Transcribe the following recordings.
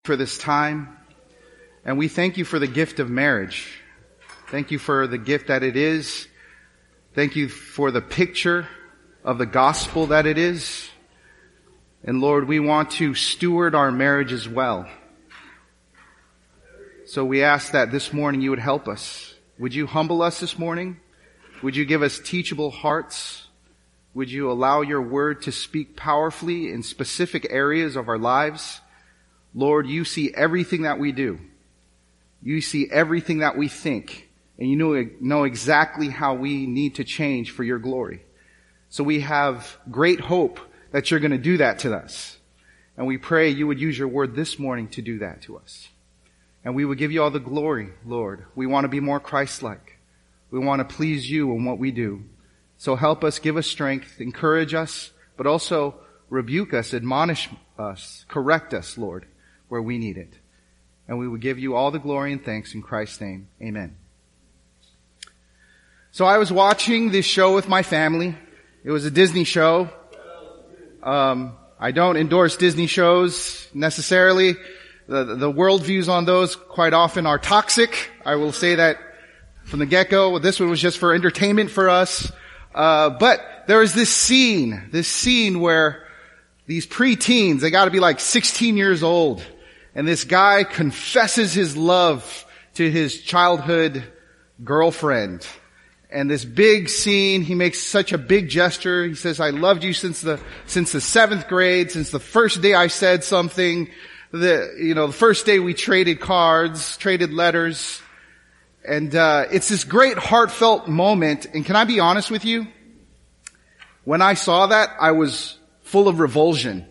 For this time, and we thank you for the gift of marriage. Thank you for the gift that it is. Thank you for the picture of the gospel that it is. And Lord, we want to steward our marriage as well. So we ask that this morning you would help us. Would you humble us this morning? Would you give us teachable hearts? Would you allow your word to speak powerfully in specific areas of our lives? Lord, you see everything that we do. You see everything that we think. And you know exactly how we need to change for your glory. So we have great hope that you're going to do that to us. And we pray you would use your word this morning to do that to us. And we would give you all the glory, Lord. We want to be more Christ-like. We want to please you in what we do. So help us, give us strength, encourage us, but also rebuke us, admonish us, correct us, Lord, where we need it. And we will give you all the glory and thanks in Christ's name. Amen. So I was watching this show with my family. It was a Disney show. I don't endorse Disney shows necessarily. The worldviews on those quite often are toxic. I will say that from the get-go. This one was just for entertainment for us. But there was this scene where these preteens, they got to be like 16 years old. And this guy confesses his love to his childhood girlfriend. And this big scene, he makes such a big gesture. He says, I loved you since the 7th grade, since the first day I said something. The first day we traded cards, traded letters. And it's this great heartfelt moment. And can I be honest with you? When I saw that, I was full of revulsion.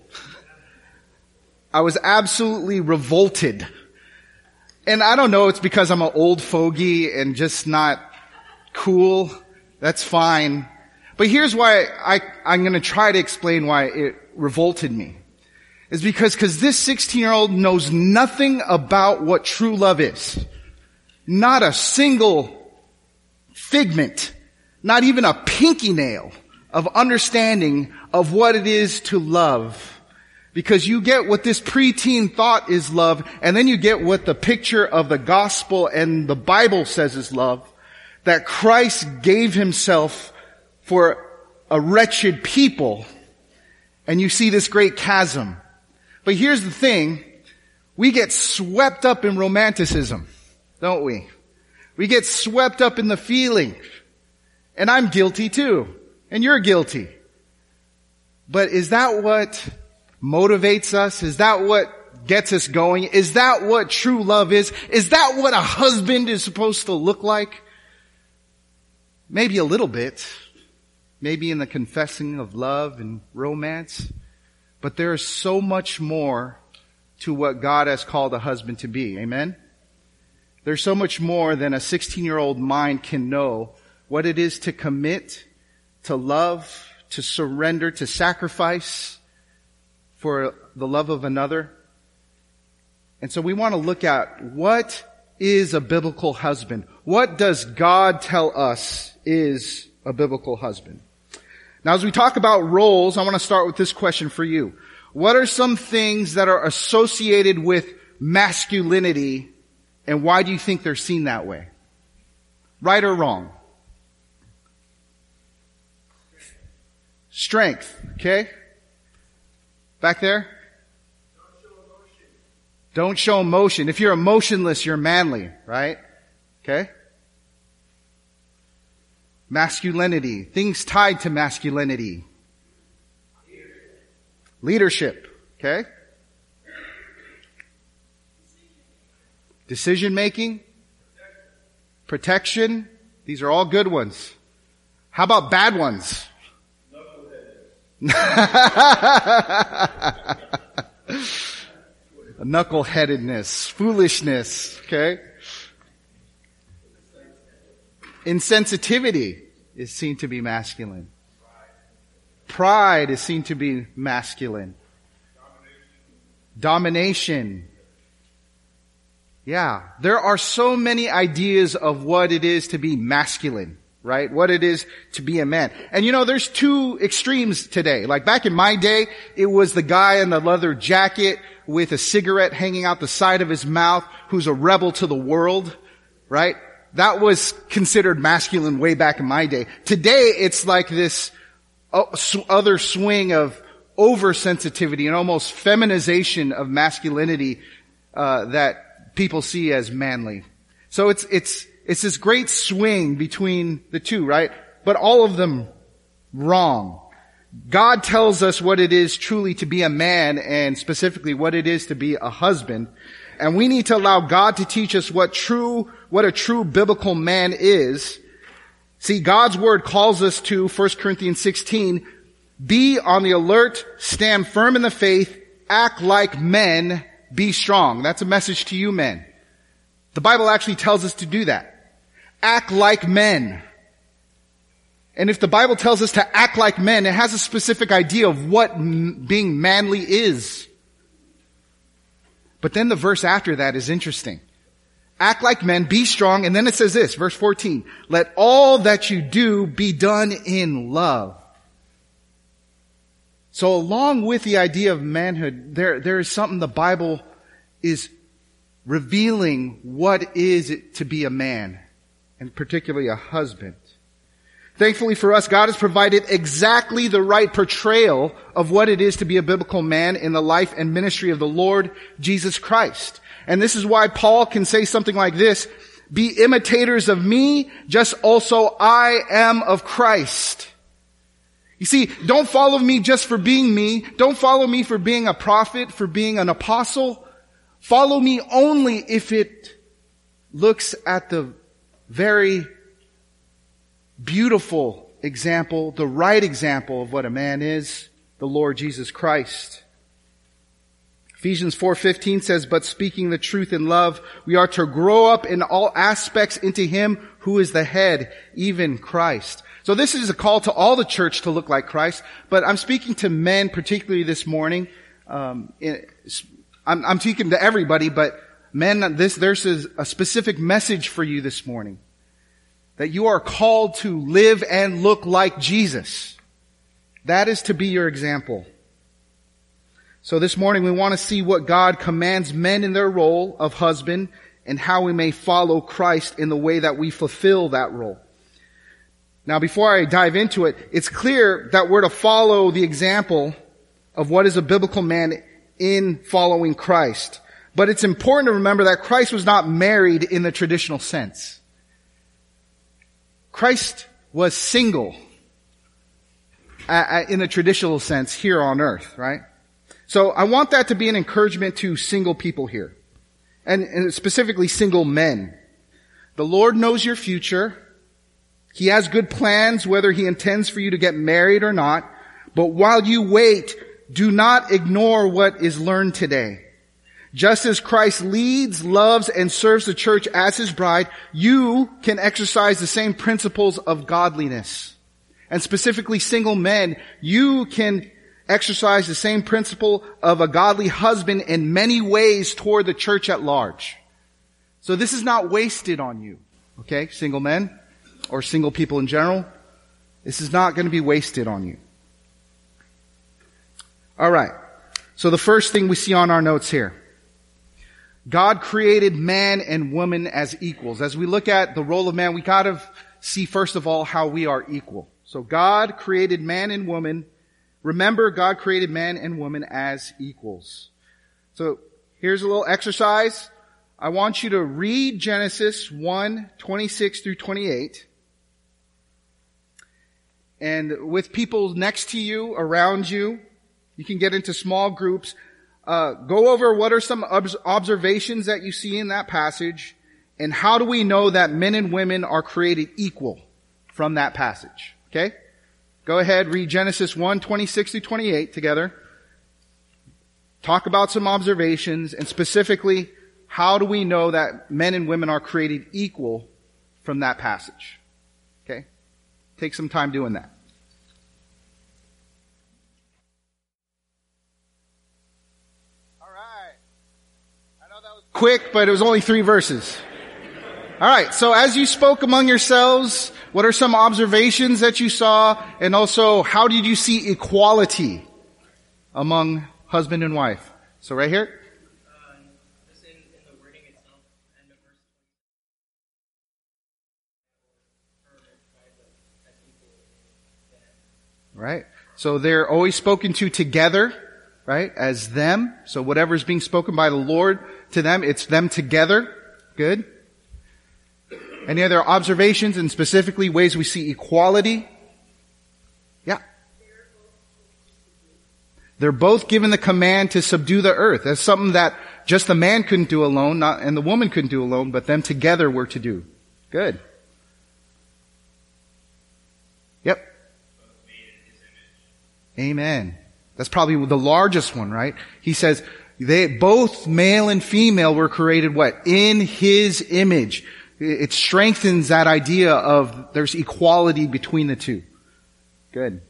I was absolutely revolted. And I don't know, it's because I'm an old fogey and just not cool. That's fine. But here's why I'm going to try to explain why it revolted me. It's because this 16-year-old knows nothing about what true love is. Not a single figment, not even a pinky nail of understanding of what it is to love. Because you get what this preteen thought is love, and then you get what the picture of the gospel and the Bible says is love. That Christ gave himself for a wretched people. And you see this great chasm. But here's the thing. We get swept up in romanticism, don't we? We get swept up in the feeling. And I'm guilty too. And you're guilty. But is that what motivates us? Is that what gets us going? Is that what true love is? Is that what a husband is supposed to look like? Maybe a little bit. Maybe in the confessing of love and romance. But there is so much more to what God has called a husband to be. Amen? There's so much more than a 16-year-old mind can know what it is to commit, to love, to surrender, to sacrifice for the love of another. And so we want to look at what is a biblical husband. What does God tell us is a biblical husband? Now, as we talk about roles, I want to start with this question for you. What are some things that are associated with masculinity, and why do you think they're seen that way? Right or wrong? Strength, okay? Back there? Don't show emotion. If you're emotionless, you're manly, right? Okay? Masculinity. Things tied to masculinity. Leadership. Okay? Decision making. Protection. These are all good ones. How about bad ones? Knuckleheadedness, foolishness, okay? Insensitivity is seen to be masculine. Pride is seen to be masculine. Domination. Yeah, there are so many ideas of what it is to be masculine, right? What it is to be a man. And there's two extremes today. Like back in my day, it was the guy in the leather jacket with a cigarette hanging out the side of his mouth who's a rebel to the world, right? That was considered masculine way back in my day. Today, it's like this other swing of oversensitivity and almost feminization of masculinity that people see as manly. So it's this great swing between the two, right? But all of them wrong. God tells us what it is truly to be a man, and specifically what it is to be a husband. And we need to allow God to teach us what a true biblical man is. See, God's word calls us to 1 Corinthians 16, be on the alert, stand firm in the faith, act like men, be strong. That's a message to you men. The Bible actually tells us to do that. Act like men. And if the Bible tells us to act like men, it has a specific idea of what being manly is. But then the verse after that is interesting. Act like men, be strong, and then it says this, verse 14, let all that you do be done in love. So along with the idea of manhood, there is something the Bible is revealing what is it to be a man, and particularly a husband. Thankfully for us, God has provided exactly the right portrayal of what it is to be a biblical man in the life and ministry of the Lord Jesus Christ. And this is why Paul can say something like this, be imitators of me, just also I am of Christ. You see, don't follow me just for being me. Don't follow me for being a prophet, for being an apostle. Follow me only if it looks at the very beautiful example, the right example of what a man is, the Lord Jesus Christ. Ephesians 4:15 says, but speaking the truth in love, we are to grow up in all aspects into Him who is the head, even Christ. So this is a call to all the church to look like Christ, but I'm speaking to men particularly this morning. I'm speaking to everybody, but men, there's a specific message for you this morning. That you are called to live and look like Jesus. That is to be your example. So this morning we want to see what God commands men in their role of husband and how we may follow Christ in the way that we fulfill that role. Now before I dive into it, it's clear that we're to follow the example of what is a biblical man in following Christ. But it's important to remember that Christ was not married in the traditional sense. Christ was single in a traditional sense here on earth, right? So I want that to be an encouragement to single people here, and specifically single men. The Lord knows your future. He has good plans, whether He intends for you to get married or not. But while you wait, do not ignore what is learned today. Just as Christ leads, loves, and serves the church as His bride, you can exercise the same principles of godliness. And specifically single men, you can exercise the same principle of a godly husband in many ways toward the church at large. So this is not wasted on you. Okay, single men or single people in general. This is not going to be wasted on you. All right. So the first thing we see on our notes here. God created man and woman as equals. As we look at the role of man, we gotta see first of all how we are equal. So God created man and woman. Remember, God created man and woman as equals. So here's a little exercise. I want you to read Genesis 1:26 through 28. And with people next to you, around you, you can get into small groups. Go over what are some observations that you see in that passage, and how do we know that men and women are created equal from that passage. Okay? Go ahead, read Genesis 1:26 through 28 together. Talk about some observations, and specifically, how do we know that men and women are created equal from that passage? Okay? Take some time doing that. Quick, but it was only 3 verses. All right, so as you spoke among yourselves, what are some observations that you saw? And also, how did you see equality among husband and wife? So right here. right? So they're always spoken to together, right? As them. So whatever's being spoken by the Lord to them, it's them together. Good. Any other observations and specifically ways we see equality? Yeah. They're both given the command to subdue the earth. That's something that just the man couldn't do alone, and the woman couldn't do alone, but them together were to do. Good. Yep. Amen. That's probably the largest one, right? He says, they both male and female were created what? In His image. It strengthens that idea of there's equality between the two. Good.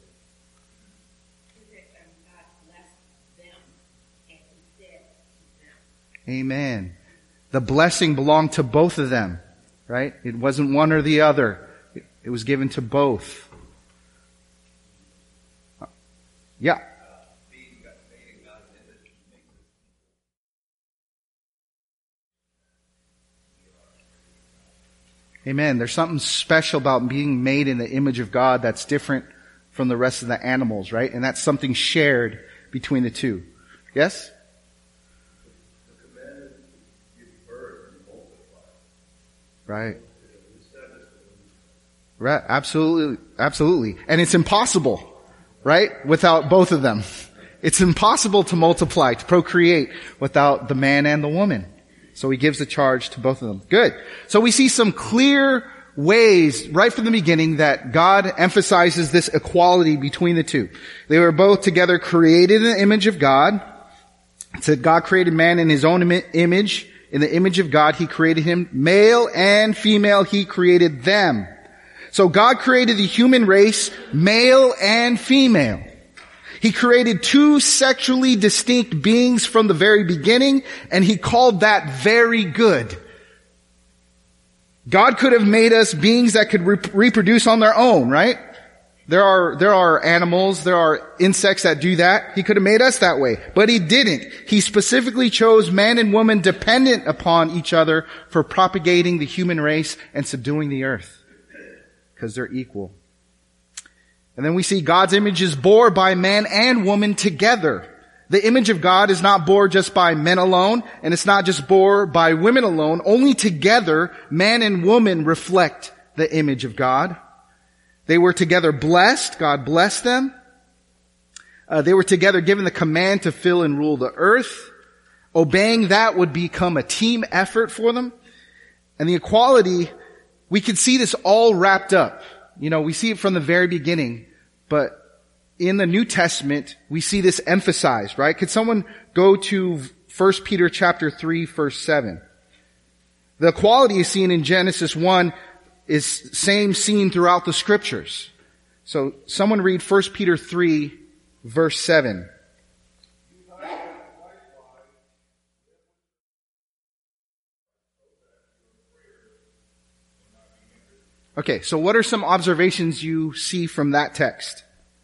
Amen. The blessing belonged to both of them, right? It wasn't one or the other. It was given to both. Yeah. Amen. There's something special about being made in the image of God that's different from the rest of the animals, right? And that's something shared between the two. Yes? Right. Right. Absolutely. Absolutely. And it's impossible, right? Without both of them. It's impossible to multiply, to procreate without the man and the woman. So He gives the charge to both of them. Good. So we see some clear ways right from the beginning that God emphasizes this equality between the two. They were both together created in the image of God. It said God created man in His own image. In the image of God, He created him. Male and female, He created them. So God created the human race, male and female. He created two sexually distinct beings from the very beginning, and He called that very good. God could have made us beings that could reproduce on their own, right? There are animals, there are insects that do that. He could have made us that way, but He didn't. He specifically chose man and woman dependent upon each other for propagating the human race and subduing the earth, because they're equal. And then we see God's image is bore by man and woman together. The image of God is not bore just by men alone, and it's not just bore by women alone. Only together, man and woman reflect the image of God. They were together blessed. God blessed them. They were together given the command to fill and rule the earth. Obeying that would become a team effort for them. And the equality, we can see this all wrapped up. We see it from the very beginning, but in the New Testament, we see this emphasized, right? Could someone go to 1 Peter chapter 3, verse 7? The equality is seen in Genesis 1 is same seen throughout the scriptures. So someone read 1 Peter 3, verse 7. Okay, so what are some observations you see from that text?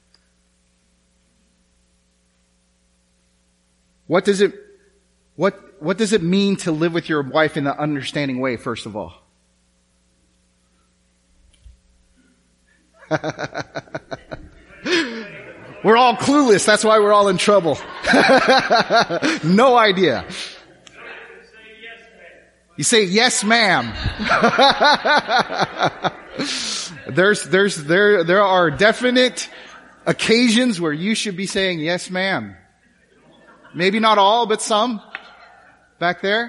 What does it mean to live with your wife in an understanding way, first of all? We're all clueless. That's why we're all in trouble. No idea. You say yes, ma'am. There are definite occasions where you should be saying yes, ma'am. Maybe not all, but some. Back there.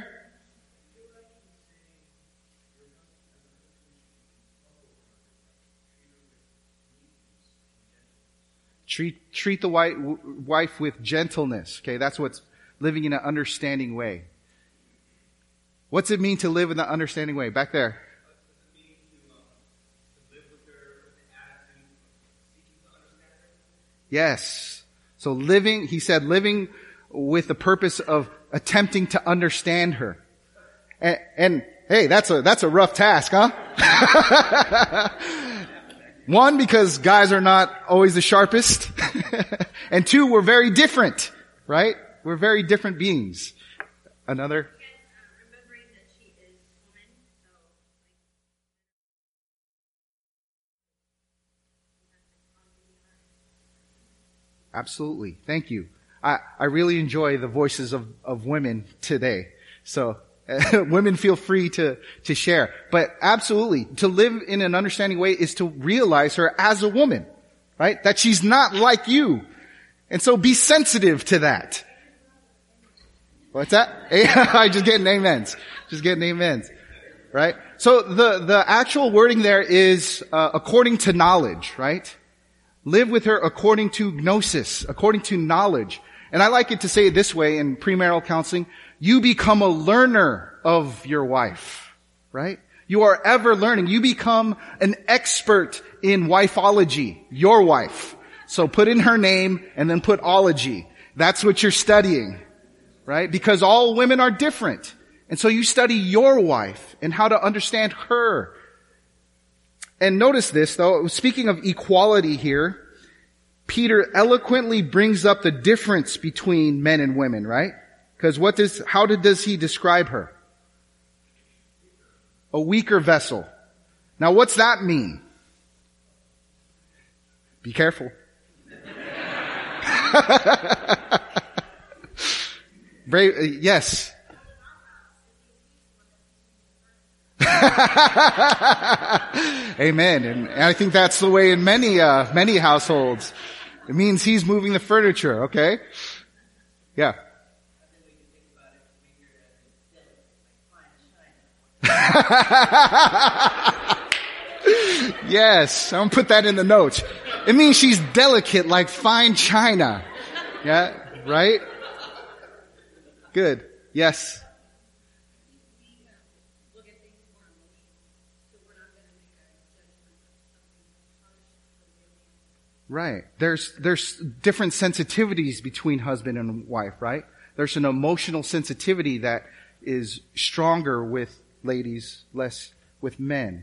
Treat the wife with gentleness. Okay, that's what's living in an understanding way. What's it mean to live in an understanding way? Back there. Yes. So he said living with the purpose of attempting to understand her. And hey, that's a rough task, huh? One, because guys are not always the sharpest. And two, we're very different, right? We're very different beings. Another? Remembering that she is woman, so Absolutely. Thank you. I really enjoy the voices of women today. So women feel free to share. But absolutely, to live in an understanding way is to realize her as a woman, right? That she's not like you. And so be sensitive to that. What's that? I just getting amens. Just getting amens. Right? So the actual wording there is according to knowledge, right? Live with her according to gnosis, according to knowledge. And I like it to say it this way in premarital counseling. You become a learner of your wife, right? You are ever learning. You become an expert in wifeology, your wife. So put in her name and then put ology. That's what you're studying, right? Because all women are different. And so you study your wife and how to understand her. And notice this, though, speaking of equality here, Peter eloquently brings up the difference between men and women, right? Because how does he describe her? A weaker vessel. Now what's that mean? Be careful. Yes. Amen. And I think that's the way in many households. It means he's moving the furniture, okay? Yeah. Yes, I'm gonna put that in the notes. It means she's delicate like fine china. Yeah, right? Good. Yes. Right. There's different sensitivities between husband and wife, right? There's an emotional sensitivity that is stronger with ladies, less with men.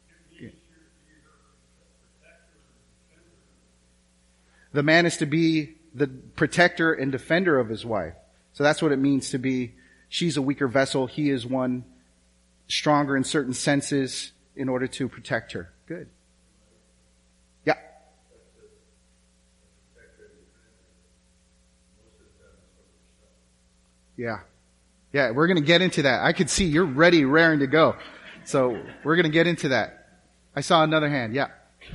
The man is to be the protector and defender of his wife. So that's what it means to be, she's a weaker vessel, he is one stronger in certain senses in order to protect her. Good. Yeah. Yeah. Yeah, we're going to get into that. I could see you're ready, raring to go. So we're going to get into that. I saw another hand. Yeah.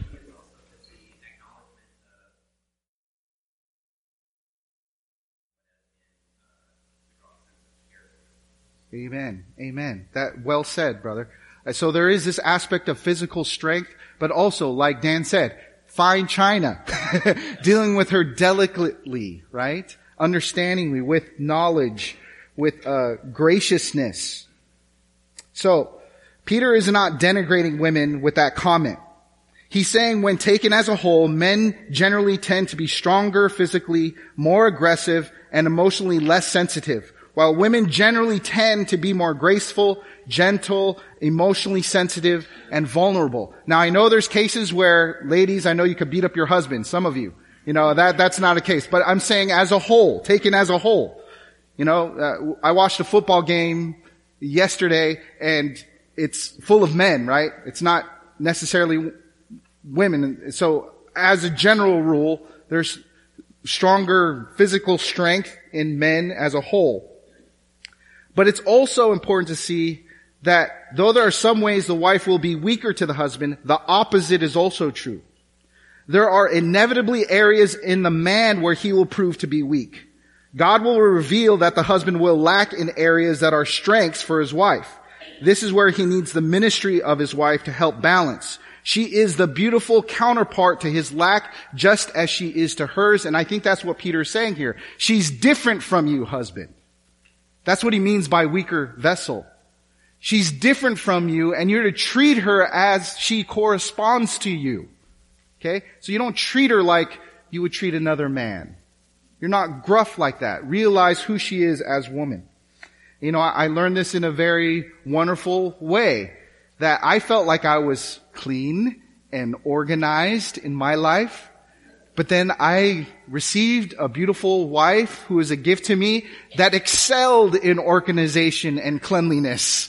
Amen. Amen. That well said, brother. So there is this aspect of physical strength, but also, like Dan said, fine china. Dealing with her delicately, right? Understandingly, with knowledge, with graciousness. So, Peter is not denigrating women with that comment. He's saying when taken as a whole, men generally tend to be stronger physically, more aggressive, and emotionally less sensitive, while women generally tend to be more graceful, gentle, emotionally sensitive, and vulnerable. Now, I know there's cases where, ladies, I know you could beat up your husband, some of you. You know, that's not a case. But I'm saying as a whole, taken as a whole. You know, I watched a football game yesterday, and it's full of men, right? It's not necessarily women. So, as a general rule, there's stronger physical strength in men as a whole. But it's also important to see that though there are some ways the wife will be weaker to the husband, the opposite is also true. There are inevitably areas in the man where he will prove to be weak. God will reveal that the husband will lack in areas that are strengths for his wife. This is where he needs the ministry of his wife to help balance. She is the beautiful counterpart to his lack, just as she is to hers. And I think that's what Peter is saying here. She's different from you, husband. That's what he means by weaker vessel. She's different from you, and you're to treat her as she corresponds to you. Okay? So you don't treat her like you would treat another man. You're not gruff like that. Realize who she is as woman. You know, I learned this in a very wonderful way, that I felt like I was clean and organized in my life. But then I received a beautiful wife who is a gift to me that excelled in organization and cleanliness.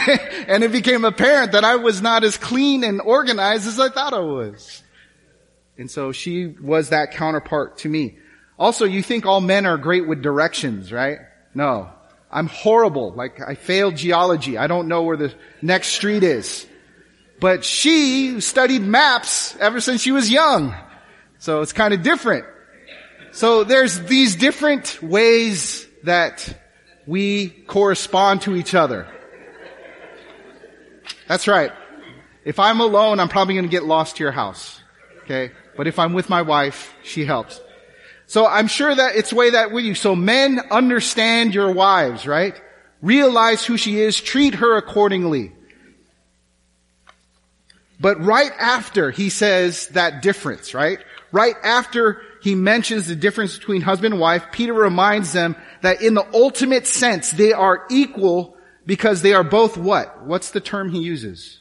And it became apparent that I was not as clean and organized as I thought I was. And so she was that counterpart to me. Also, you think all men are great with directions, right? No. I'm horrible. Like, I failed geology. I don't know where the next street is. But she studied maps ever since she was young. So it's kind of different. So there's these different ways that we correspond to each other. That's right. If I'm alone, I'm probably going to get lost to your house. Okay? But if I'm with my wife, she helps. So I'm sure that it's way that with you. So men, understand your wives, right? Realize who she is. Treat her accordingly. But right after he says that difference, right? Right after he mentions the difference between husband and wife, Peter reminds them that in the ultimate sense, they are equal because they are both what? What's the term he uses?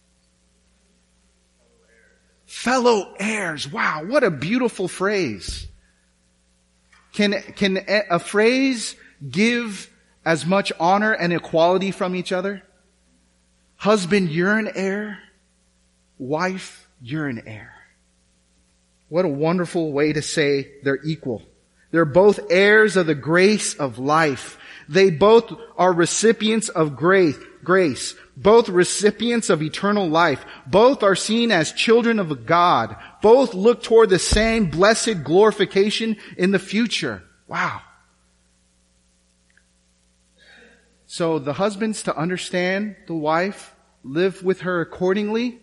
Fellow heirs. Wow, what a beautiful phrase. Can a phrase give as much honor and equality from each other? Husband, you're an heir. Wife, you're an heir. What a wonderful way to say they're equal. They're both heirs of the grace of life. They both are recipients of grace. Both recipients of eternal life. Both are seen as children of God. Both look toward the same blessed glorification in the future. Wow. So the husbands to understand the wife, live with her accordingly,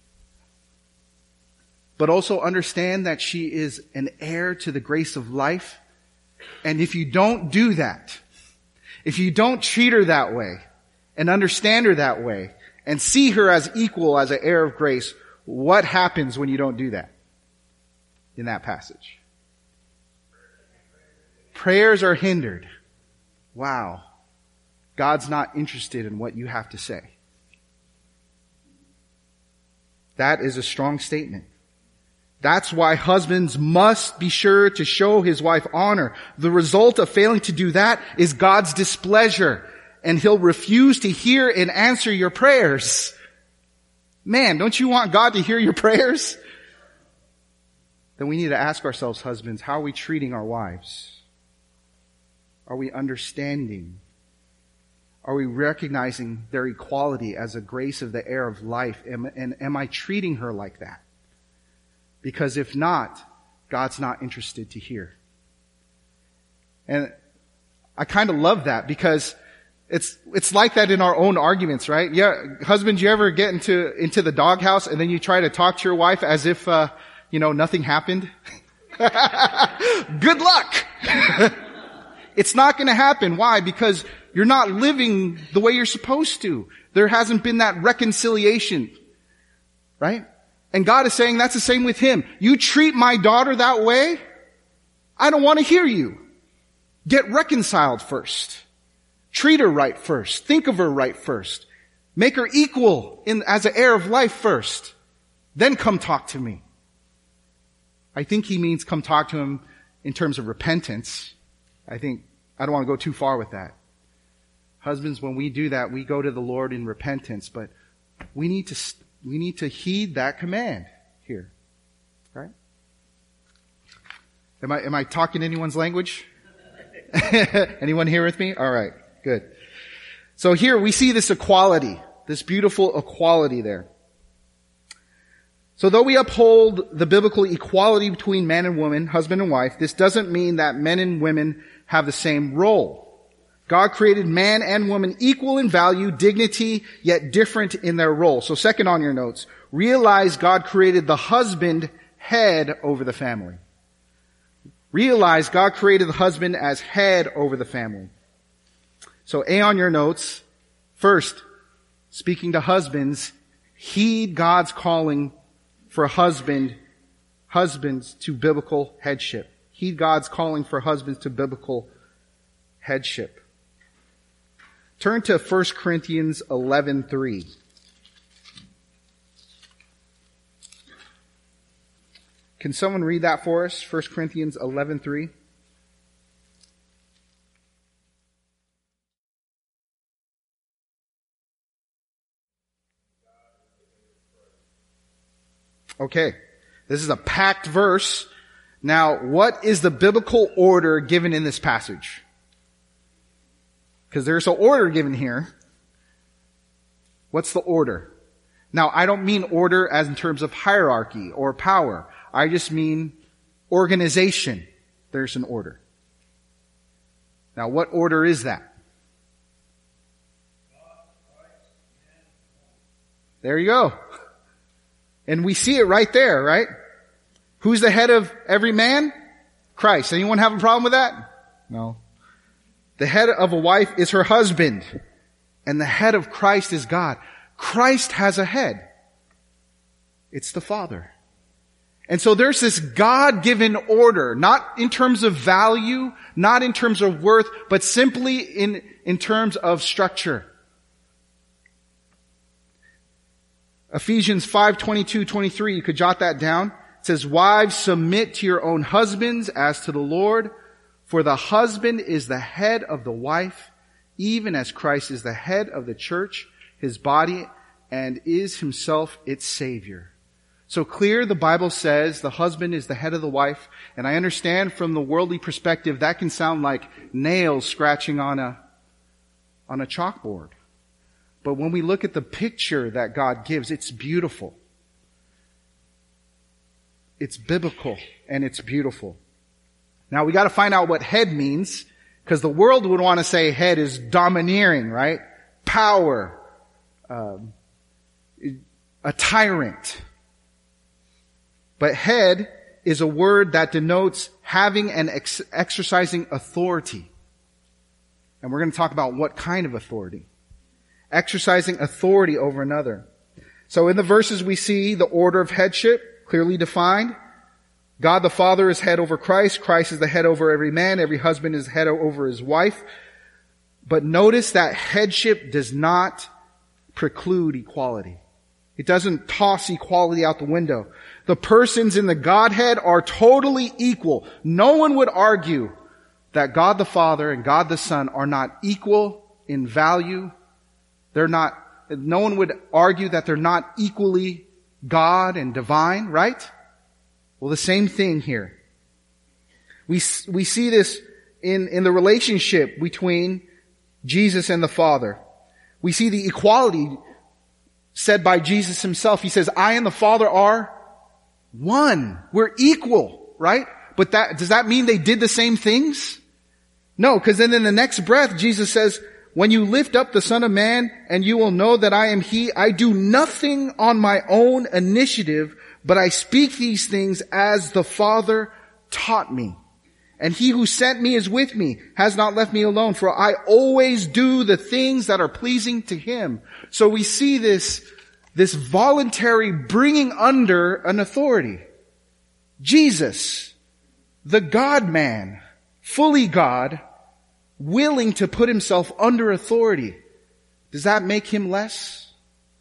but also understand that she is an heir to the grace of life. And if you don't do that, if you don't treat her that way, and understand her that way, and see her as equal as an heir of grace, what happens when you don't do that in that passage? Prayers are hindered. Wow. God's not interested in what you have to say. That is a strong statement. That's why husbands must be sure to show his wife honor. The result of failing to do that is God's displeasure, and he'll refuse to hear and answer your prayers. Man, don't you want God to hear your prayers? Then we need to ask ourselves, husbands, how are we treating our wives? Are we understanding? Are we recognizing their equality as a grace of the heir of life? And am I treating her like that? Because if not, God's not interested to hear. And I kind of love that because it's like that in our own arguments, right? Yeah, husbands, you ever get into the doghouse and then you try to talk to your wife as if, nothing happened? Good luck! It's not going to happen. Why? Because you're not living the way you're supposed to. There hasn't been that reconciliation, right? And God is saying that's the same with him. You treat my daughter that way, I don't want to hear you. Get reconciled first. Treat her right first. Think of her right first. Make her equal as an heir of life first. Then come talk to me. I think he means come talk to him in terms of repentance. I don't want to go too far with that. Husbands, when we do that, we go to the Lord in repentance, but we need to heed that command here. Right? Am I talking anyone's language? Anyone here with me? All right. Good. So here we see this equality, this beautiful equality there. So though we uphold the biblical equality between man and woman, husband and wife, this doesn't mean that men and women have the same role. God created man and woman equal in value, dignity, yet different in their role. So second on your notes, realize God created the husband head over the family. Realize God created the husband as head over the family. So A on your notes, first, speaking to husbands, heed God's calling for husbands to biblical headship. Heed God's calling for husbands to biblical headship. Turn to 1 Corinthians 11:3. Can someone read that for us? 1 Corinthians 11:3. Okay. This is a packed verse. Now, what is the biblical order given in this passage? Because there's an order given here. What's the order? Now, I don't mean order as in terms of hierarchy or power. I just mean organization. There's an order. Now, what order is that? There you go. And we see it right there, right? Who's the head of every man? Christ. Anyone have a problem with that? No. The head of a wife is her husband. And the head of Christ is God. Christ has a head. It's the Father. And so there's this God-given order, not in terms of value, not in terms of worth, but simply in terms of structure. Ephesians 5:22-23, you could jot that down. It says, wives, submit to your own husbands as to the Lord, for the husband is the head of the wife, even as Christ is the head of the church, his body, and is himself its Savior. So clear, the Bible says the husband is the head of the wife, and I understand from the worldly perspective that can sound like nails scratching on a chalkboard. But when we look at the picture that God gives, it's beautiful. It's biblical and it's beautiful. Now we got to find out what head means, because the world would want to say head is domineering, right? Power, a tyrant. But head is a word that denotes having and exercising authority. And we're going to talk about what kind of authority. Exercising authority over another. So in the verses we see the order of headship clearly defined. God the Father is head over Christ. Christ is the head over every man. Every husband is head over his wife. But notice that headship does not preclude equality. It doesn't toss equality out the window. The persons in the Godhead are totally equal. No one would argue that God the Father and God the Son are not equal in value. No one would argue that they're not equally God and divine, right? Well, the same thing here. We see this in the relationship between Jesus and the Father. We see the equality said by Jesus himself. He says, I and the Father are one. We're equal, right? But does that mean they did the same things? No, because then in the next breath, Jesus says, when you lift up the Son of Man, and you will know that I am He, I do nothing on my own initiative, but I speak these things as the Father taught me. And He who sent me is with me, has not left me alone, for I always do the things that are pleasing to Him. So we see this voluntary bringing under an authority. Jesus, the God-man, fully God, willing to put himself under authority. Does that make him less?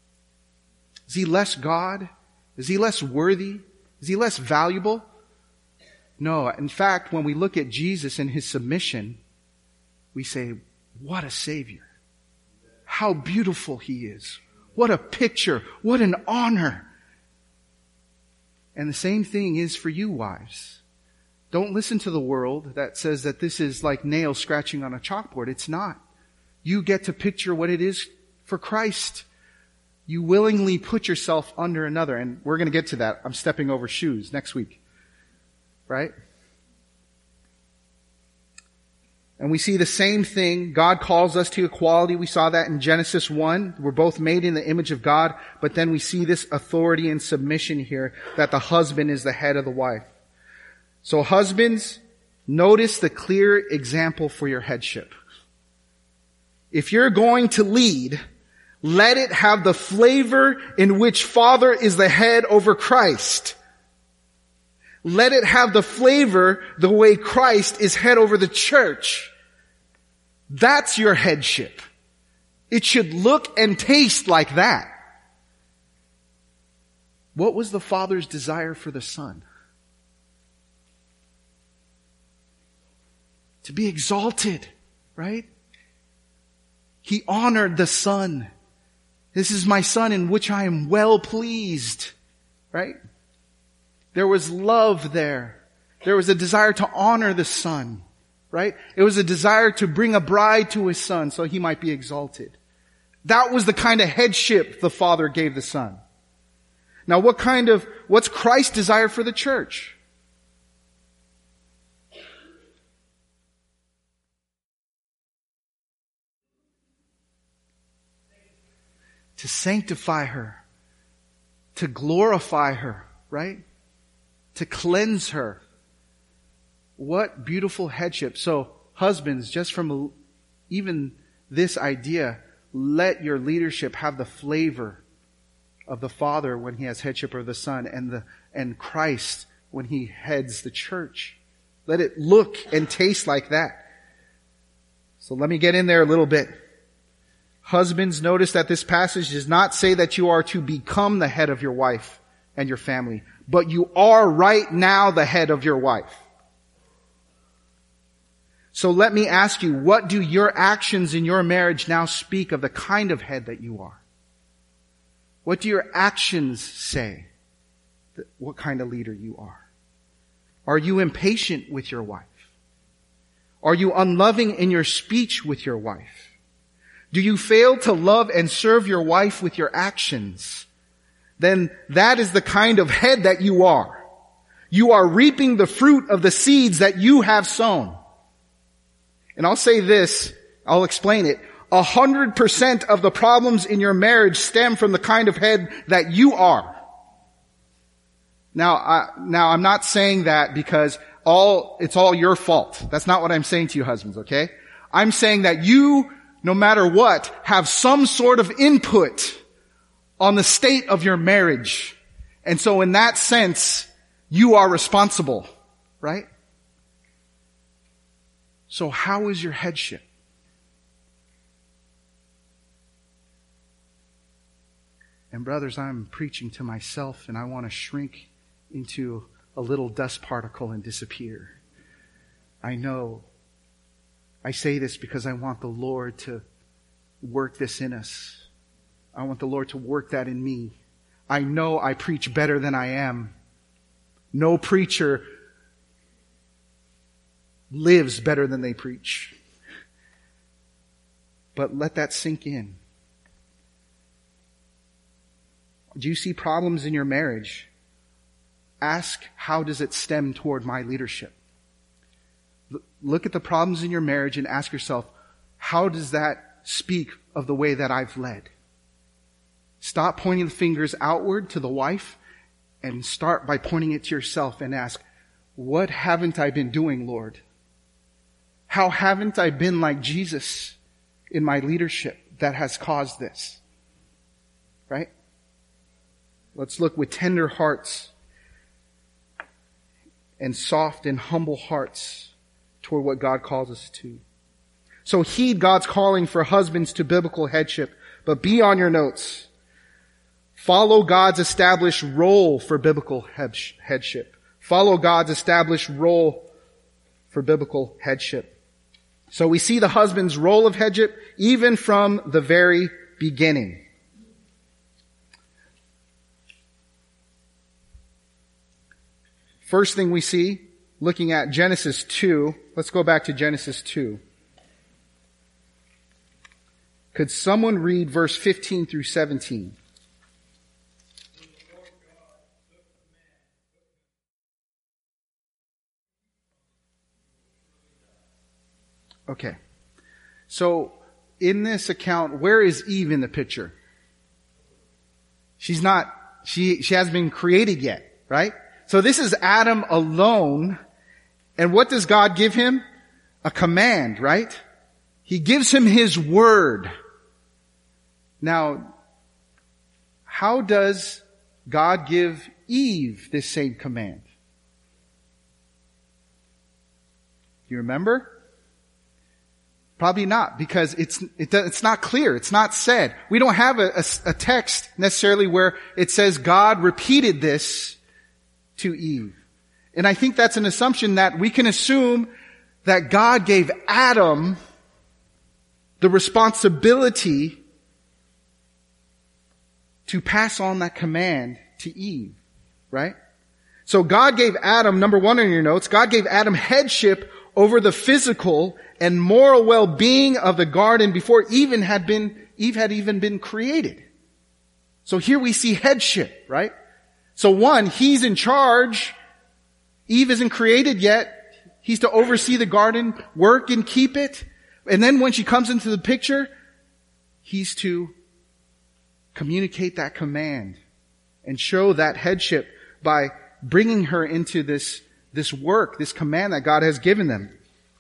Is he less God? Is he less worthy? Is he less valuable? No. In fact, when we look at Jesus and his submission, we say, what a Savior. How beautiful he is. What a picture. What an honor. And the same thing is for you, wives. Don't listen to the world that says that this is like nails scratching on a chalkboard. It's not. You get to picture what it is for Christ. You willingly put yourself under another. And we're going to get to that. I'm stepping over shoes next week. Right? And we see the same thing. God calls us to equality. We saw that in Genesis 1. We're both made in the image of God. But then we see this authority and submission here, that the husband is the head of the wife. So husbands, notice the clear example for your headship. If you're going to lead, let it have the flavor in which Father is the head over Christ. Let it have the flavor the way Christ is head over the church. That's your headship. It should look and taste like that. What was the Father's desire for the Son? To be exalted, right? He honored the Son. This is my Son in which I am well pleased, right? There was love there. There was a desire to honor the son, right? It was a desire to bring a bride to his son so he might be exalted. That was the kind of headship the Father gave the Son. Now what's Christ's desire for the church? To sanctify her, to glorify her, right? To cleanse her. What beautiful headship. So husbands, just from even this idea, let your leadership have the flavor of the Father when he has headship of the Son, and Christ when he heads the church. Let it look and taste like that. So let me get in there a little bit. Husbands, notice that this passage does not say that you are to become the head of your wife and your family, but you are right now the head of your wife. So let me ask you, what do your actions in your marriage now speak of the kind of head that you are? What do your actions say? What kind of leader you are? Are you impatient with your wife? Are you unloving in your speech with your wife? Do you fail to love and serve your wife with your actions? Then that is the kind of head that you are. You are reaping the fruit of the seeds that you have sown. And I'll say this, I'll explain it. 100% of the problems in your marriage stem from the kind of head that you are. Now I'm not saying that because it's all your fault. That's not what I'm saying to you husbands, okay? I'm saying that you, no matter what, have some sort of input on the state of your marriage. And so in that sense, you are responsible, right? So how is your headship? And brothers, I'm preaching to myself and I want to shrink into a little dust particle and disappear. I know. I say this because I want the Lord to work this in us. I want the Lord to work that in me. I know I preach better than I am. No preacher lives better than they preach. But let that sink in. Do you see problems in your marriage? Ask, how does it stem toward my leadership? Look at the problems in your marriage and ask yourself, how does that speak of the way that I've led? Stop pointing the fingers outward to the wife and start by pointing it to yourself and ask, what haven't I been doing, Lord? How haven't I been like Jesus in my leadership that has caused this? Right? Let's look with tender hearts and soft and humble hearts toward what God calls us to. So heed God's calling for husbands to biblical headship, but be on your notes. Follow God's established role for biblical headship. Follow God's established role for biblical headship. So we see the husband's role of headship even from the very beginning. First thing we see, looking at Genesis 2, let's go back to Genesis 2. Could someone read verse 15 through 17? Okay. So, in this account, where is Eve in the picture? She hasn't been created yet, right? So this is Adam alone. And what does God give him? A command, right? He gives him his word. Now, how does God give Eve this same command? Do you remember? Probably not, because it's not clear. It's not said. We don't have a text necessarily where it says God repeated this to Eve. And I think that's an assumption that we can assume that God gave Adam the responsibility to pass on that command to Eve, right? So God gave Adam, number one in your notes, God gave Adam headship over the physical and moral well-being of the garden before Eve had even been created. So here we see headship, right? So one, he's in charge. Eve isn't created yet. He's to oversee the garden, work and keep it. And then when she comes into the picture, he's to communicate that command and show that headship by bringing her into this work, this command that God has given them.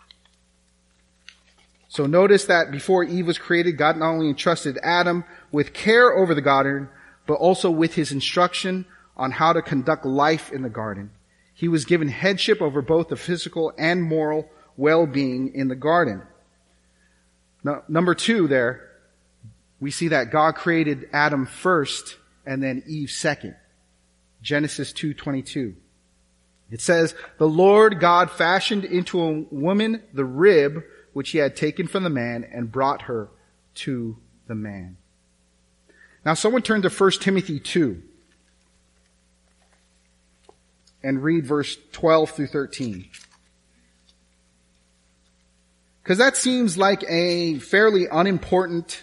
So notice that before Eve was created, God not only entrusted Adam with care over the garden, but also with his instruction on how to conduct life in the garden. He was given headship over both the physical and moral well-being in the garden. Now, number two there, we see that God created Adam first and then Eve second. Genesis 2:22. It says, "The Lord God fashioned into a woman the rib which he had taken from the man and brought her to the man." Now someone turn to 1 Timothy 2 and read verse 12 through 13. Because that seems like a fairly unimportant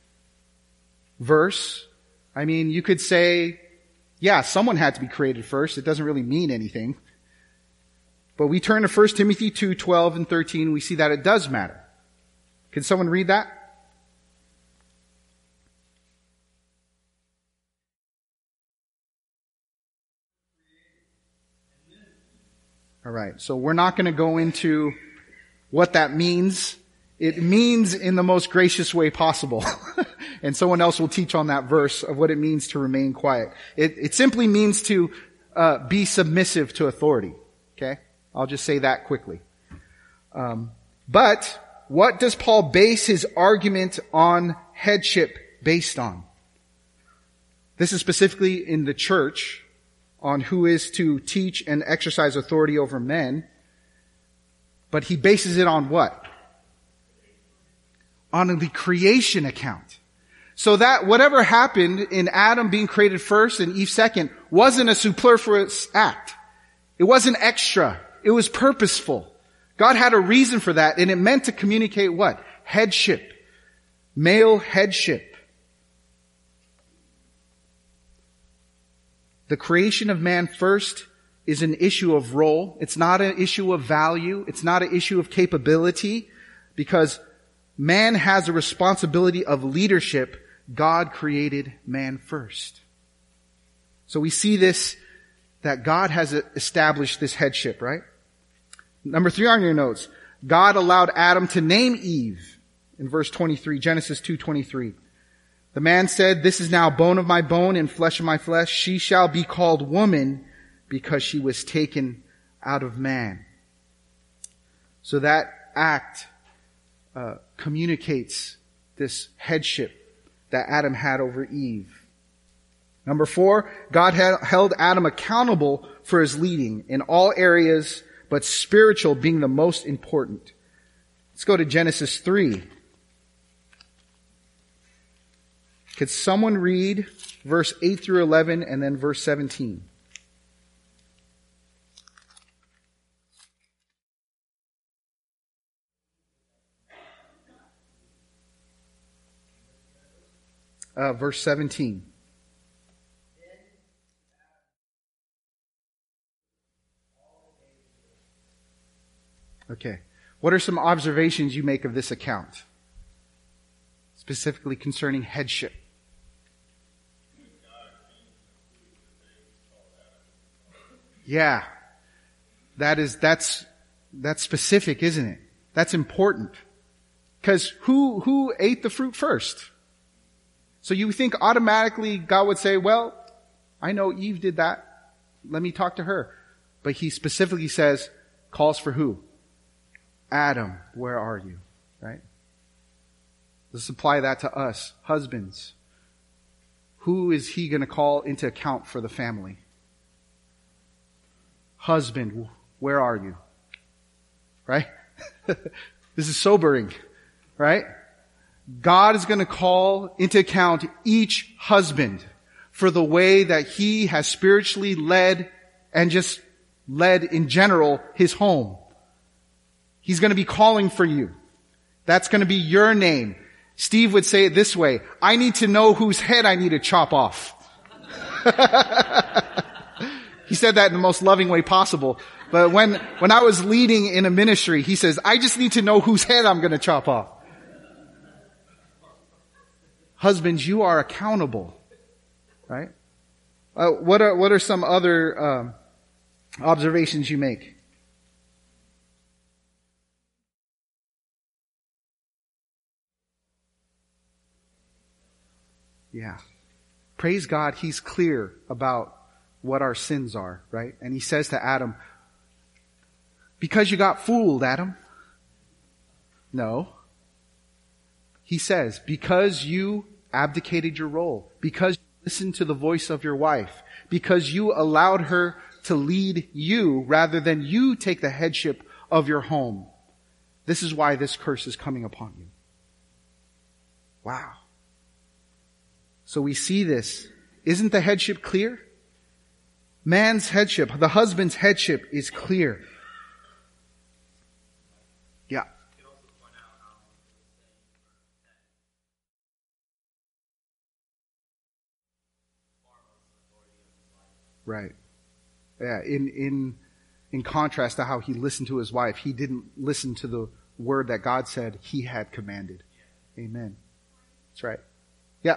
verse. I mean, you could say, yeah, someone had to be created first. It doesn't really mean anything. But we turn to 1 Timothy 2, 12 and 13. We see that it does matter. Can someone read that? All right. So we're not going to go into what that means. It means in the most gracious way possible. And someone else will teach on that verse of what it means to remain quiet. It simply means to be submissive to authority. Okay? I'll just say that quickly. But what does Paul base his argument on headship based on? This is specifically in the church on who is to teach and exercise authority over men. But he bases it on what? On the creation account. So that whatever happened in Adam being created first and Eve second wasn't a superfluous act. It wasn't extra. It was purposeful. God had a reason for that, and it meant to communicate what? Headship. Male headship. The creation of man first is an issue of role. It's not an issue of value. It's not an issue of capability, because man has a responsibility of leadership. God created man first. So we see this, that God has established this headship, right? Number 3 on your notes. God allowed Adam to name Eve in verse 23, Genesis 2:23. The man said, "This is now bone of my bone and flesh of my flesh. She shall be called woman because she was taken out of man." So that act communicates this headship that Adam had over Eve. Number 4, God held Adam accountable for his leading in all areas, but spiritual being the most important. Let's go to Genesis 3. Could someone read verse 8 through 11 and then verse 17? Verse 17. Okay. What are some observations you make of this account? Specifically concerning headship. Yeah. That's specific, isn't it? That's important. Because who ate the fruit first? So you think automatically God would say, well, I know Eve did that. Let me talk to her. But he specifically says, calls for who? Adam, where are you? Right? Let's apply that to us, husbands. Who is he going to call into account for the family? Husband, where are you? Right? This is sobering, right? God is going to call into account each husband for the way that he has spiritually led and just led in general his home. He's going to be calling for you. That's going to be your name. Steve would say it this way: I need to know whose head I need to chop off. He said that in the most loving way possible. But when I was leading in a ministry, he says, I just need to know whose head I'm going to chop off. Husbands, you are accountable, right? What are some other observations you make? Yeah. Praise God, he's clear about what our sins are, right? And he says to Adam, because you got fooled, Adam. No. He says, because you abdicated your role, because you listened to the voice of your wife, because you allowed her to lead you rather than you take the headship of your home. This is why this curse is coming upon you. Wow. So we see this. Isn't the headship clear? Man's headship, the husband's headship is clear. Yeah. Right. Yeah. In contrast to how he listened to his wife, he didn't listen to the word that God said he had commanded. Amen. That's right. Yeah.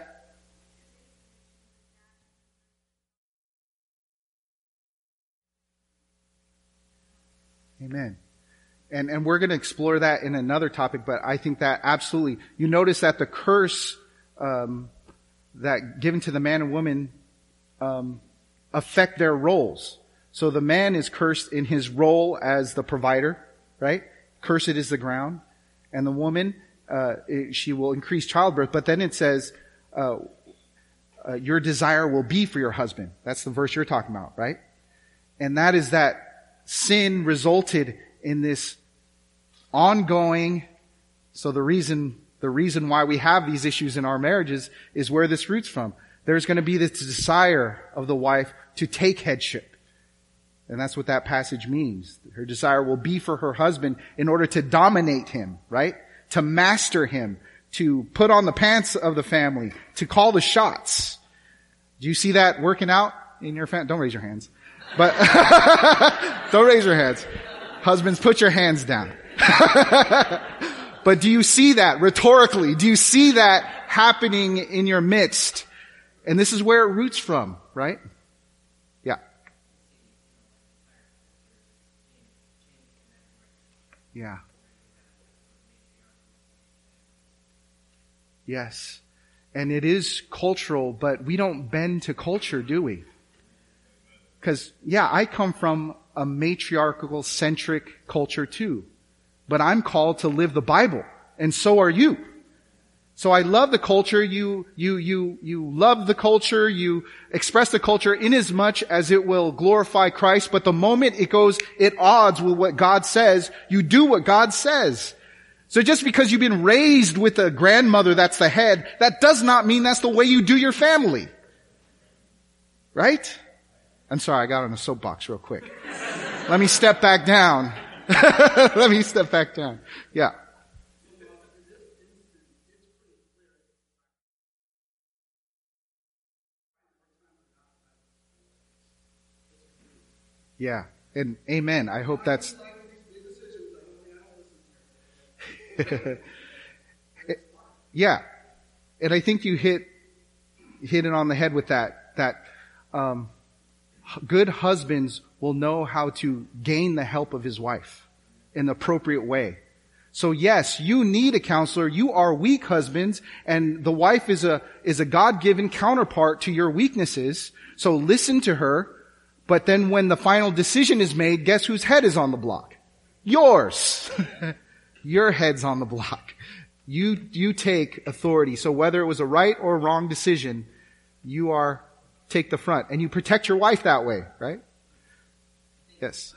Amen. And we're going to explore that in another topic, but I think that absolutely, you notice that the curse that given to the man and woman affect their roles. So the man is cursed in his role as the provider, right? Cursed is the ground. And the woman, she will increase childbirth. But then it says, your desire will be for your husband. That's the verse you're talking about, right? And that is that sin resulted in this ongoing, so the reason why we have these issues in our marriages is where this roots from. There's going to be this desire of the wife to take headship. And that's what that passage means. Her desire will be for her husband in order to dominate him, right? To master him, to put on the pants of the family, to call the shots. Do you see that working out in your family? Don't raise your hands. But don't raise your hands. Husbands, put your hands down. But do you see that rhetorically? Do you see that happening in your midst? And this is where it roots from, right? Yeah. Yeah. Yes. And it is cultural, but we don't bend to culture, do we? Because, yeah, I come from a matriarchal centric culture too. But I'm called to live the Bible. And so are you. So I love the culture. You love the culture. You express the culture in as much as it will glorify Christ. But the moment it goes at odds with what God says, you do what God says. So just because you've been raised with a grandmother that's the head, that does not mean that's the way you do your family. Right? I'm sorry, I got on a soapbox real quick. Let me step back down. Let me step back down. Yeah. Yeah. And amen. I hope that's... Yeah. And I think you hit it on the head with that good husbands will know how to gain the help of his wife in the appropriate way. So yes, you need a counselor. You are weak husbands, and the wife is a God-given counterpart to your weaknesses. So listen to her. But then when the final decision is made, guess whose head is on the block? Yours. Your head's on the block. You take authority. So whether it was a right or wrong decision, you take the front. And you protect your wife that way, right? Yes.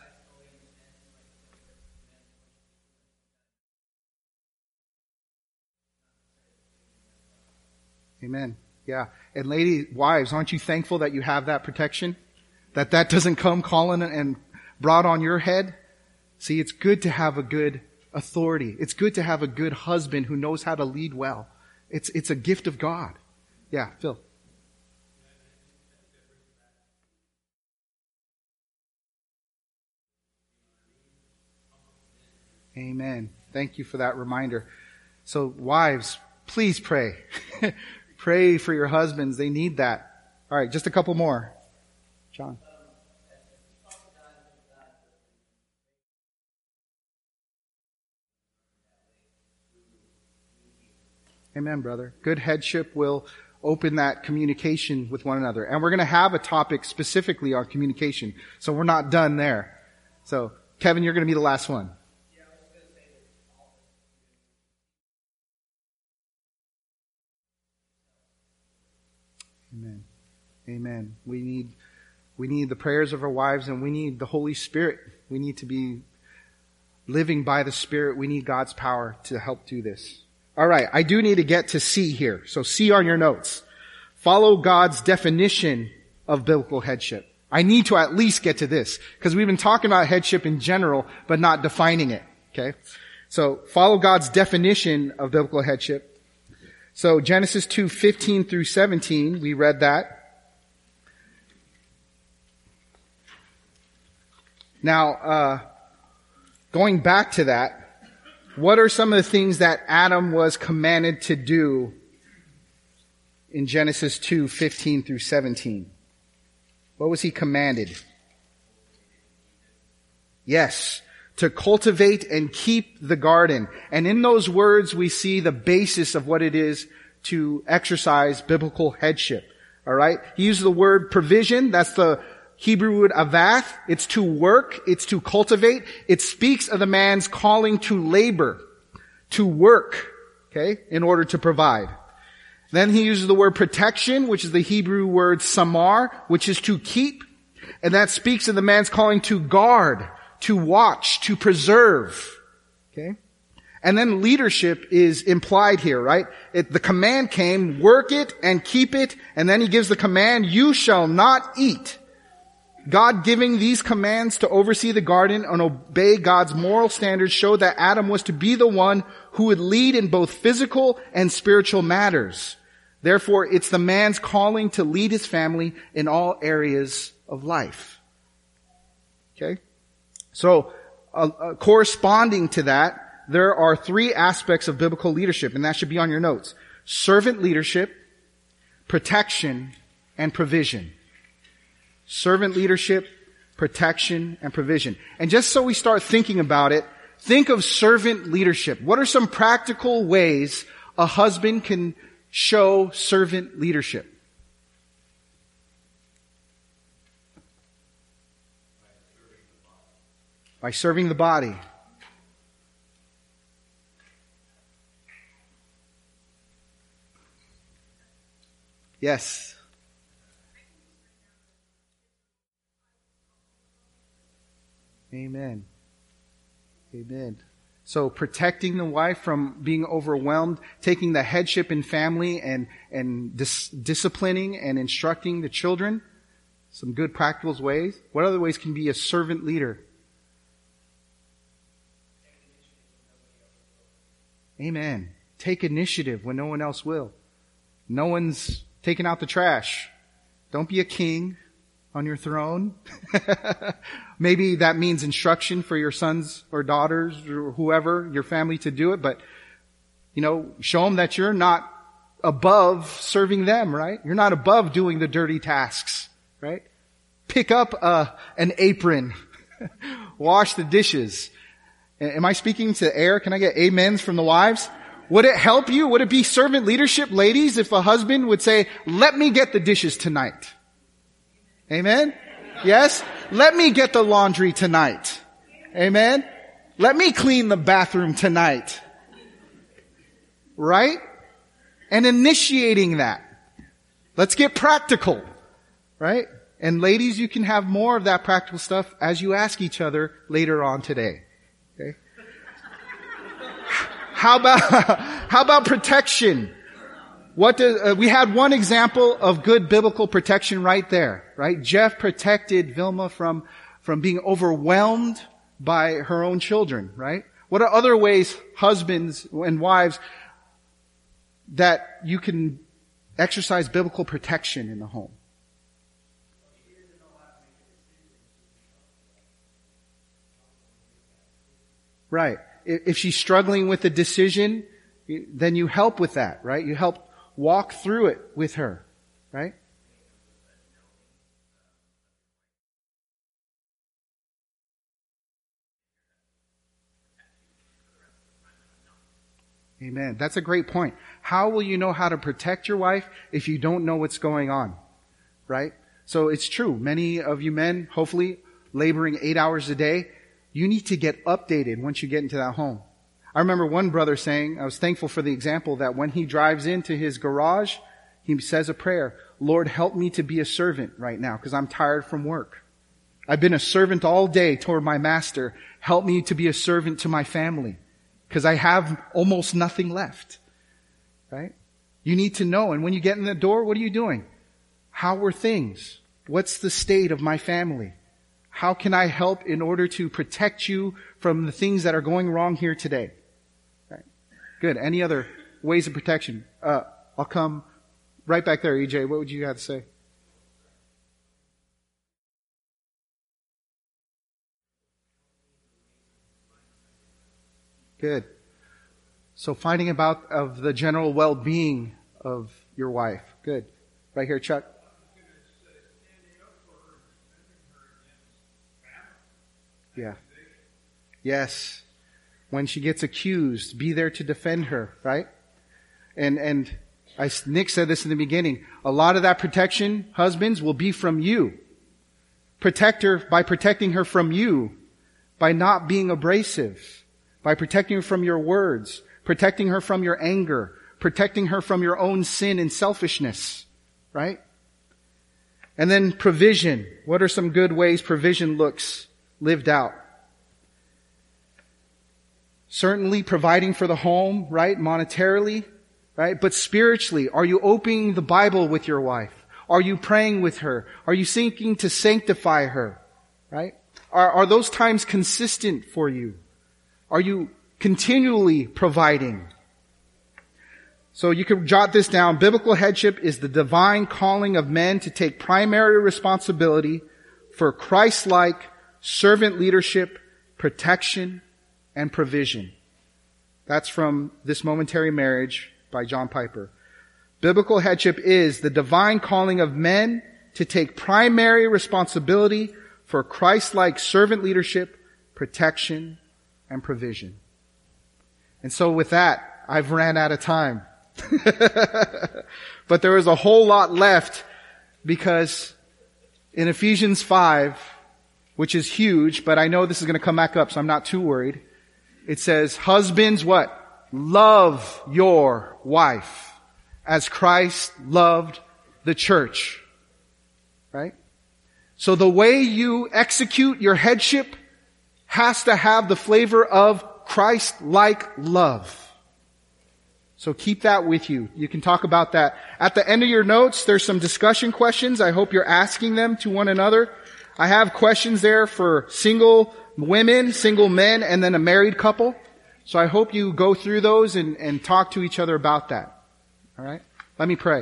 Amen. Yeah. And wives, aren't you thankful that you have that protection? that doesn't come calling and brought on your head. See, it's good to have a good authority. It's good to have a good husband who knows how to lead well. It's a gift of God. Yeah, Phil. Amen. Thank you for that reminder. So wives, please pray. Pray for your husbands. They need that. All right, just a couple more. John. Amen, brother. Good headship will open that communication with one another. And we're going to have a topic specifically on communication. So we're not done there. So, Kevin, you're going to be the last one. Amen. Amen. We need the prayers of our wives, and we need the Holy Spirit. We need to be living by the Spirit. We need God's power to help do this. All right, I do need to get to C here. So C on your notes. Follow God's definition of biblical headship. I need to at least get to this, because we've been talking about headship in general, but not defining it. Okay? So follow God's definition of biblical headship. So Genesis 2:15 through 17, we read that. Now, going back to that, what are some of the things that Adam was commanded to do in Genesis 2:15 through 17? What was he commanded? Yes, to cultivate and keep the garden. And in those words, we see the basis of what it is to exercise biblical headship. All right? He used the word provision. That's the Hebrew word avath. It's to work. It's to cultivate. It speaks of the man's calling to labor, to work, okay, in order to provide. Then he uses the word protection, which is the Hebrew word samar, which is to keep. And that speaks of the man's calling to guard, to watch, to preserve. Okay? And then leadership is implied here, right? The command came, work it and keep it. And then he gives the command, you shall not eat. God giving these commands to oversee the garden and obey God's moral standards showed that Adam was to be the one who would lead in both physical and spiritual matters. Therefore, it's the man's calling to lead his family in all areas of life. Okay? So, corresponding to that, there are three aspects of biblical leadership, and that should be on your notes. Servant leadership, protection, and provision. Servant leadership, protection, and provision. And just so we start thinking about it, think of servant leadership. What are some practical ways a husband can show servant leadership? By serving the body. Yes. Amen. Amen. So protecting the wife from being overwhelmed, taking the headship in family and disciplining and instructing the children. Some good practical ways. What other ways can be a servant leader? Amen. Take initiative when no one else will. No one's taking out the trash. Don't be a king on your throne. Maybe that means instruction for your sons or daughters or whoever, your family, to do it. But, show them that you're not above serving them, right? You're not above doing the dirty tasks, right? Pick up an apron. Wash the dishes. Am I speaking to air? Can I get amens from the wives? Would it help you? Would it be servant leadership, ladies, if a husband would say, let me get the dishes tonight? Amen? Yes? Let me get the laundry tonight. Amen? Let me clean the bathroom tonight. Right? And initiating that. Let's get practical. Right? And ladies, you can have more of that practical stuff as you ask each other later on today. Okay? How about protection? We had one example of good biblical protection right there, right? Jeff protected Vilma from being overwhelmed by her own children, right? What are other ways, husbands and wives, that you can exercise biblical protection in the home? Right. If she's struggling with a decision, then you help with that, right? You help walk through it with her, right? Amen. That's a great point. How will you know how to protect your wife if you don't know what's going on, right? So it's true. Many of you men, hopefully, laboring 8 hours a day, you need to get updated once you get into that home. I remember one brother saying, I was thankful for the example, that when he drives into his garage, he says a prayer, Lord, help me to be a servant right now because I'm tired from work. I've been a servant all day toward my master. Help me to be a servant to my family because I have almost nothing left. Right? You need to know. And when you get in the door, what are you doing? How are things? What's the state of my family? How can I help in order to protect you from the things that are going wrong here today? Right. Good. Any other ways of protection? I'll come right back there, EJ. What would you have to say? Good. So finding about of the general well-being of your wife. Good. Right here, Chuck. Yeah. Yes. When she gets accused, be there to defend her, right? And Nick said this in the beginning. A lot of that protection, husbands, will be from you. Protect her by protecting her from you, by not being abrasive, by protecting her from your words, protecting her from your anger, protecting her from your own sin and selfishness, right? And then provision. What are some good ways provision looks lived out? Certainly providing for the home, right? Monetarily, right? But spiritually, are you opening the Bible with your wife? Are you praying with her? Are you seeking to sanctify her, right? Are those times consistent for you? Are you continually providing? So you can jot this down. Biblical headship is the divine calling of men to take primary responsibility for Christ-like servant leadership, protection, and provision. That's from This Momentary Marriage by John Piper. Biblical headship is the divine calling of men to take primary responsibility for Christ-like servant leadership, protection, and provision. And so with that, I've ran out of time. But there is a whole lot left because in Ephesians 5, which is huge, but I know this is going to come back up, so I'm not too worried. It says, husbands, what? Love your wife as Christ loved the church. Right? So the way you execute your headship has to have the flavor of Christ-like love. So keep that with you. You can talk about that. At the end of your notes, there's some discussion questions. I hope you're asking them to one another. I have questions there for single women, single men, and then a married couple. So I hope you go through those and talk to each other about that. All right? Let me pray.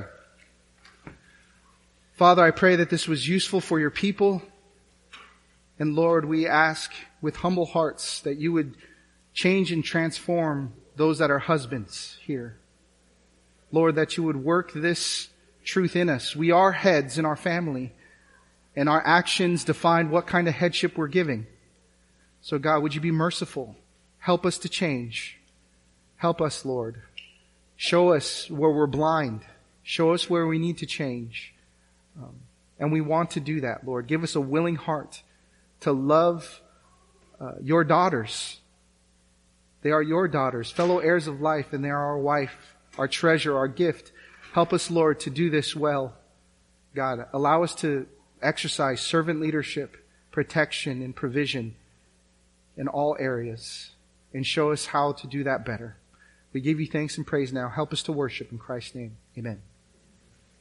Father, I pray that this was useful for your people. And Lord, we ask with humble hearts that you would change and transform those that are husbands here. Lord, that you would work this truth in us. We are heads in our family, and our actions define what kind of headship we're giving. So God, would you be merciful? Help us to change. Help us, Lord. Show us where we're blind. Show us where we need to change. And we want to do that, Lord. Give us a willing heart to love your daughters. They are your daughters, fellow heirs of life, and they are our wife, our treasure, our gift. Help us, Lord, to do this well. God, allow us to exercise servant leadership, protection, and provision in all areas, and show us how to do that better. We give you thanks and praise now. Help us to worship in Christ's name. Amen.